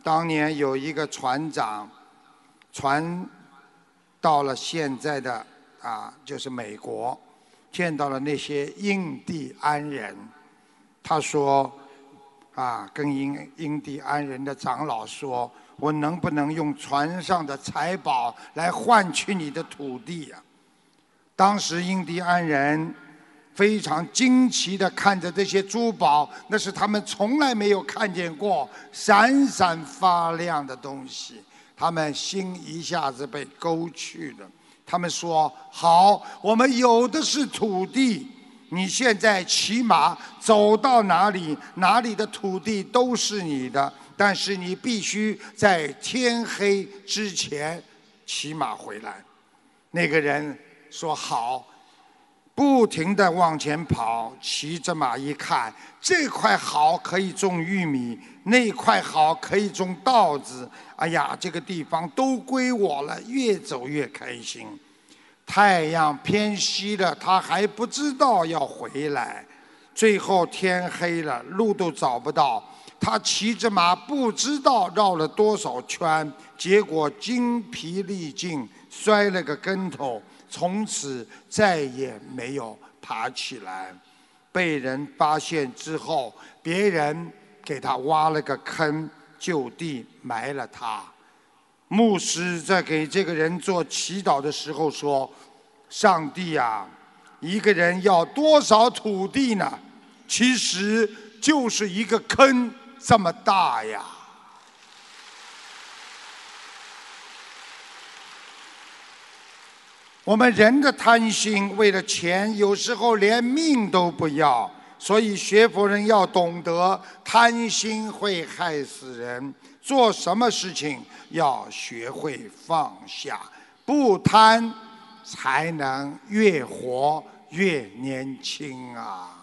当年有一个船长传到了现在的就是美国，见到了那些印第安人，他说跟印第安人的长老说，我能不能用船上的财宝来换取你的土地呀？当时印第安人非常惊奇地看着这些珠宝，那是他们从来没有看见过闪闪发亮的东西，他们心一下子被勾去了。他们说：好，我们有的是土地，你现在骑马走到哪里，哪里的土地都是你的，但是你必须在天黑之前骑马回来。那个人说好，不停地往前跑，骑着马一看，这块好可以种玉米，那块好可以种稻子，哎呀，这个地方都归我了，越走越开心。太阳偏西了，他还不知道要回来，最后天黑了，路都找不到，他骑着马不知道绕了多少圈，结果精疲力尽，摔了个跟头，从此再也没有爬起来。被人发现之后，别人给他挖了个坑，就地埋了他。牧师在给这个人做祈祷的时候说：上帝啊，一个人要多少土地呢？其实就是一个坑这么大呀。我们人的贪心，为了钱，有时候连命都不要。所以学佛人要懂得，贪心会害死人。做什么事情要学会放下，不贪，才能越活越年轻啊。